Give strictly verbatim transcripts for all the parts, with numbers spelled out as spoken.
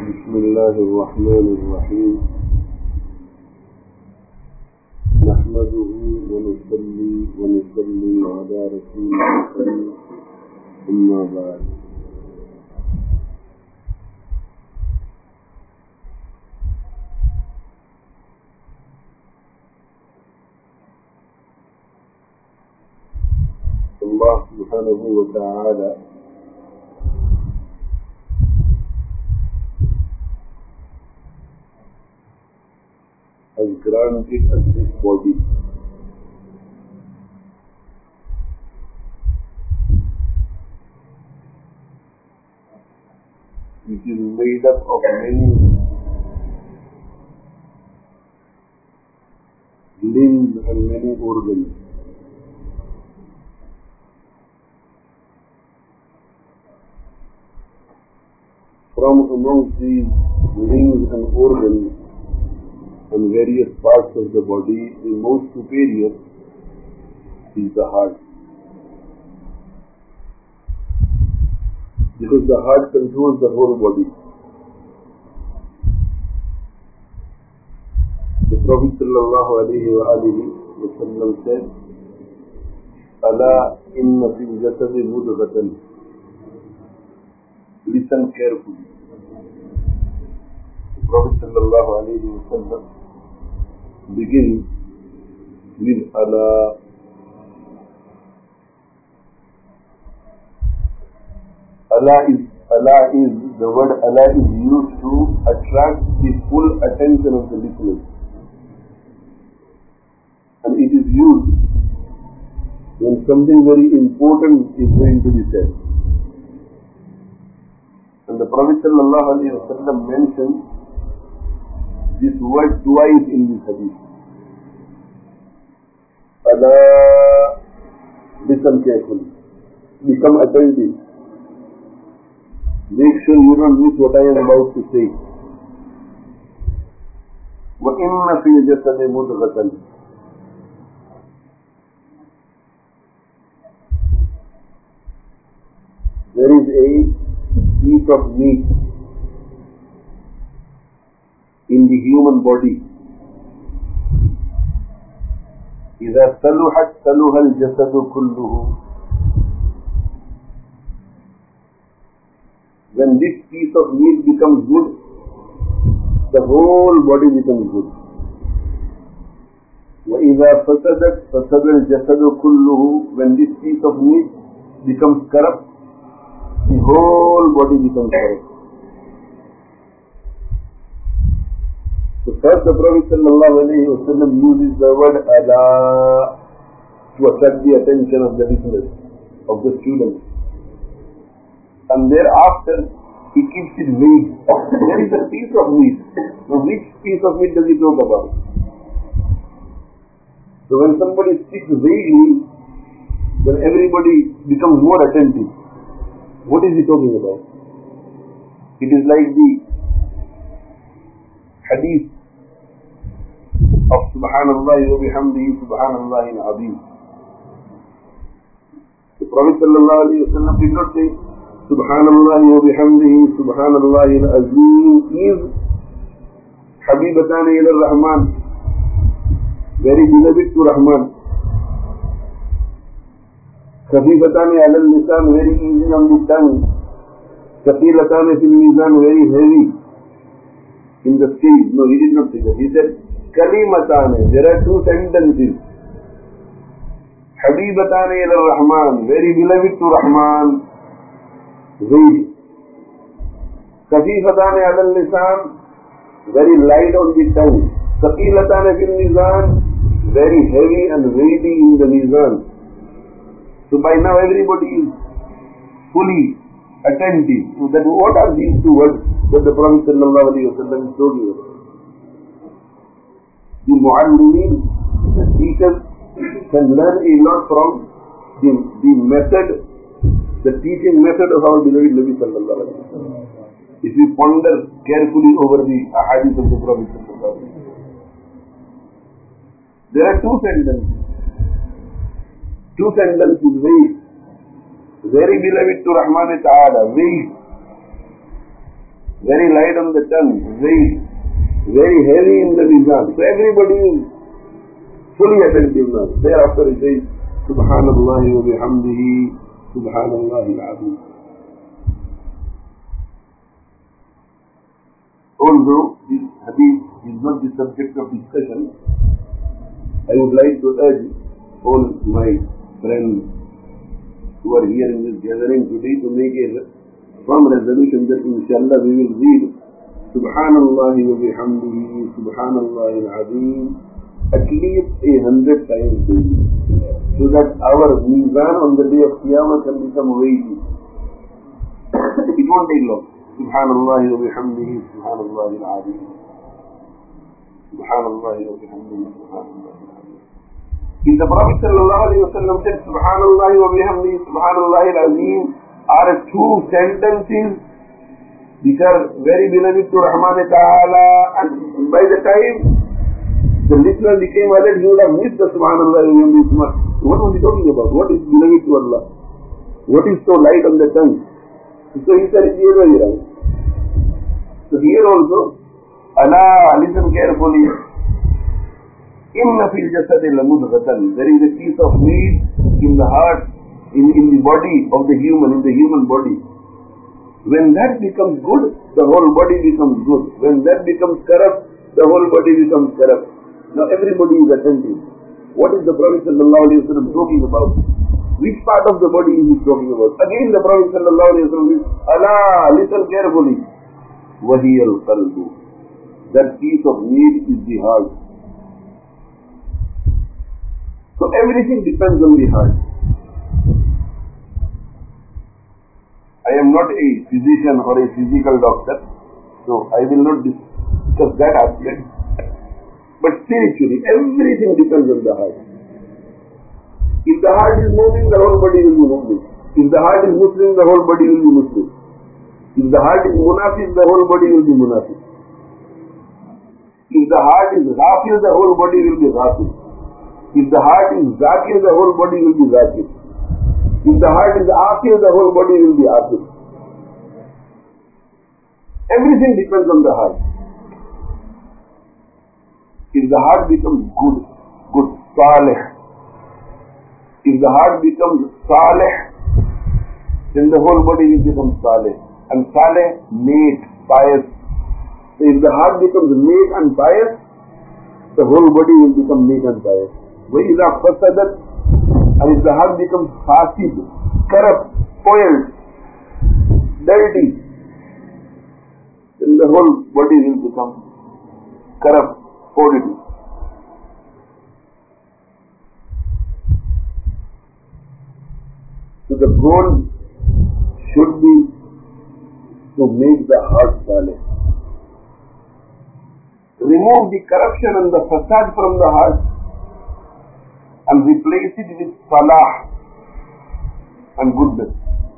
بسم الله الرحمن الرحيم نحمده ونصلي ونصلي على رسول الله أما بعد Allah subhanahu wa ta'ala has granted us this body which is made up of many limbs and many organs. From among these limbs and organs and various parts of the body, the most superior is the heart. Because the heart controls the whole body. The Prophet sallallahu alayhi wa alihi wa sallam said, "Ala inna fil jasadi mudghatan." Listen carefully. The Prophet sallallahu alayhi wa sallam begins with Allah. Allah is, Allah is, the word Allah is used to attract the full attention of the listeners. And it is used when something very important is going to be said. And the Prophet sallallahu alayhi wa sallam mentioned this word twice in this hadith. Allah, listen carefully. Become attentive. Make sure you don't miss what I am about to say. وَإِنَّ فِي الْجَسَدِ مُضْغَةً. There is a piece of meat in the human body. إِذَا صَلُحَتْ صَلُحَ الْجَسَدُ كُلُّهُ. When this piece of meat becomes good, the whole body becomes good. وَإِذَا فَسَدَتْ فَسَدَ الْجَسَدُ كُلُّهُ. When this piece of meat becomes corrupt, the whole body becomes corrupt. So first the Prophet sallallahu alayhi wa sallam uses the word Allah to attract the attention of the listeners, of the students. And thereafter, he keeps it vague. There is a piece of meat. Now, which piece of meat does he talk about? So, when somebody speaks vaguely, then everybody becomes more attentive. What is he talking about? It is like the hadith of Subhanallah wa bihamdihi Subhanallah al-Azim. The Prophet sallallahu alayhi wa sallam did not say, Subhanallah wa bihamdihi Subhanallah al-Azim is Habibatani ila Rahman, very beloved to Rahman. Khafifatani ala al-Lisan, very easy on the tongue. Thaqilatani fil Mizan, very heavy in the scale. No, he did not say that. He said, Kalimatani, there are two sentences. Habibatani ila Rahman, very beloved to Rahman. Weight. Khafifatani ala al-Lisan, very light on the tongue. Thaqilatani fil Mizan, very heavy and weighty in the Mizan. So by now everybody is fully attentive. So that what are these two words that the Prophet sallallahu alayhi wa sallam is talking about? The mu'allimin, the teachers, can learn a lot from the, the method, the teaching method of our beloved Nabi sallallahu alayhi wa sallam. If we ponder carefully over the ahadith of the Prophet sallallahu alayhi wa sallam, there are two sentences. Two sentences, wait. Very beloved to Rahman Ta'ala, wait. very light on the tongue, very, very heavy in the mizan. So everybody is fully attentive now. Thereafter he says, Subhanallah wa bihamdihi, Subhanallah al-Azim. Although this hadith is not the subject of discussion, I would like to urge all my friends who are here in this gathering today to make a firm resolution that inshallah we will read Subhanallah wa bihamdihi, Subhanallah al-Azim at least a hundred times daily, so that our mizan on the day of Qiyamah can become weighty. It won't take long. Subhanallah wa bihamdihi, Subhanallah al-Azim, Subhanallah wa bihamdihi, Subhanallah al-Azim. If the Prophet sallallahu alayhi wa sallam said Subhanallah wa bihamdihi, Subhanallah al-Azim are two sentences which are very beloved to Rahman Ta'ala, and by the time the listener became alert, he would have missed the Subhanallah wa bihamdihi. What was he talking about? What is beloved to Allah? What is so light on the tongue? So he said it is very right. So here also, Allah, listen carefully. Inna fil jasadi lamudghatan. There is a piece of meat in the heart, in, in the body of the human, in the human body. When that becomes good, the whole body becomes good. When that becomes corrupt, the whole body becomes corrupt. Now everybody is attentive. What is the Prophet sallallahu alayhi wa sallam talking about? Which part of the body is he talking about? Again the Prophet sallallahu alayhi wa sallam says, Allah, listen carefully. Wahi al-qalbu. That piece of meat is the heart. So everything depends on the heart. I am not a physician or a physical doctor, so I will not discuss that aspect. But spiritually, everything depends on the heart. If the heart is moving, the whole body will be moving. If the heart is Muslim, the whole body will be Muslim. If the heart is munafiq, the whole body will be munafiq. If the heart is ghafil, the whole body will be ghafil. If the heart is zakir, the whole body will be zakir. If the heart is akir, the whole body will be akir. Everything depends on the heart. If the heart becomes good, good, salih. If the heart becomes salih, then the whole body will become salih. And salih, made, pious. So if the heart becomes made and pious, the whole body will become made and pious. وَإِذَا فَسَدَتْ, and if the heart becomes fasid, corrupt, spoiled, dirty, then the whole body will become corrupt, spoiled. So the goal should be to make the heart salih. Remove the corruption and the fasad from the heart and replace it with salah and goodness.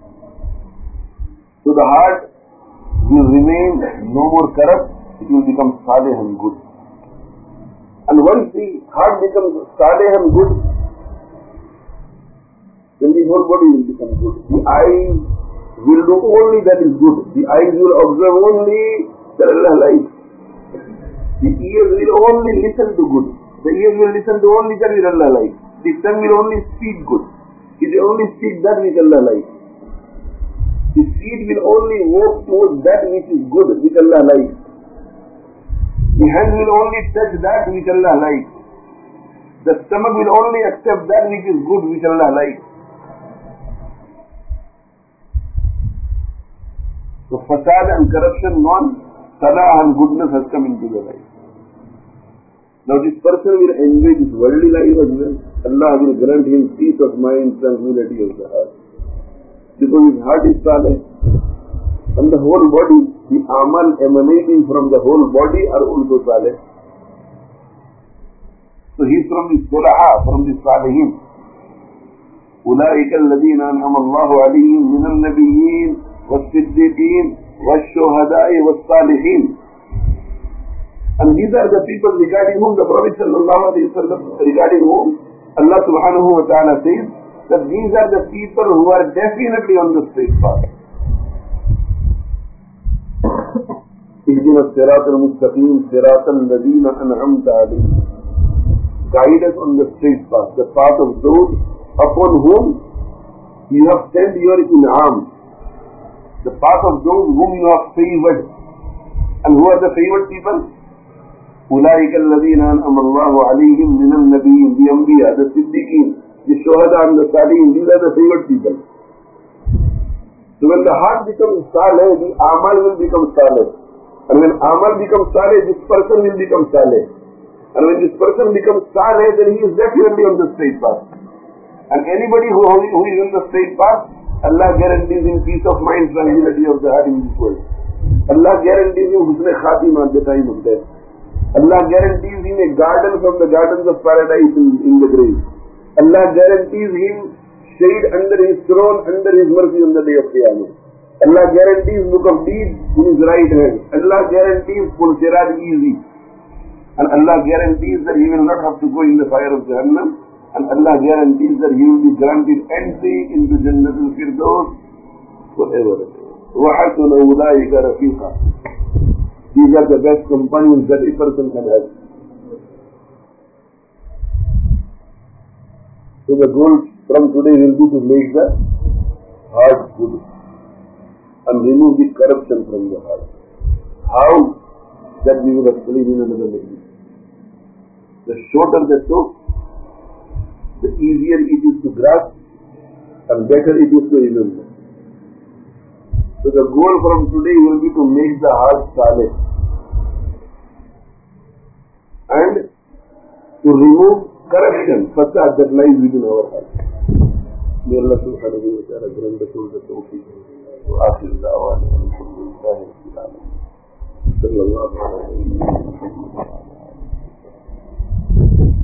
So the heart will remain no more corrupt, it will become salih and good. And once the heart becomes salih and good, then the whole body will become good. The eyes will do only that is good. The eyes will observe only that Allah likes. The ears will only listen to good. The ears will listen to only that which Allah likes. The tongue will only speak good. It will only speak that which Allah likes. The feet will only walk towards that which is good, which Allah likes. The hand will only touch that which Allah likes. The stomach will only accept that which is good, which Allah likes. So fasad and corruption gone, salah and goodness has come into the life. Now this person will enjoy this worldly life as well. Allah will grant him peace of mind, tranquility of the heart. Because his heart is saleh. And the whole body, the amal emanating from the whole body are also saleh. So he is from the sulaha, from the salihin. أولئك الذين أنعم الله عليهم من النبيين والصديقين والشهداء والصالحين. And these are the people regarding whom the Prophet sallallahu alayhi wa sallam, regarding whom Allah subhanahu wa ta'ala says that these are the people who are definitely on the straight path. اهدنا الصراط المستقيم صراط الذين أنعمت عليهم. Guide us on the straight path, the path of those upon whom you have sent your in'am, the path of those whom you have favored. And who are the favored people? أولئك الذين أنعم الله عليهم من النبيين, the Anbiya, the Siddiqeen, the Shuhada and the Salihin. These are the favored people. So when the heart becomes saleh, the amal will become saleh. And when amal becomes saleh, this person will become saleh. And when this person becomes saleh, then he is definitely on the straight path. And anybody who, who is on the straight path, Allah guarantees him peace of mind, tranquility of the heart in this world. Allah guarantees him husn khatima at the time of death. Allah guarantees him a garden from the gardens of paradise in, in the grave. Allah guarantees him shade under his throne, under his mercy on the day of Qiyamah. Allah guarantees book of deeds in his right hand. Allah guarantees full sirat easy. And Allah guarantees that he will not have to go in the fire of Jahannam. And Allah guarantees that he will be granted entry into Jannatul Firdaus forever. وَحَسُنَ أُولَٰئِكَ رَفِيقًا. These are the best companions that a person can have. So the goal from today will be to make the heart good and remove the corruption from the heart. How? That we will explain in another lecture. The shorter the talk, the easier it is to grasp and better it is to remember. So the goal from today will be to make the heart saleh and to remove corruption, fasad that lies within our heart. May Allah subhanahu wa ta'ala grant us all the tawfiq. Wa akhir da'wana alhamdulillahi rabbil alamin. Sallallahu alayhi wa sallam.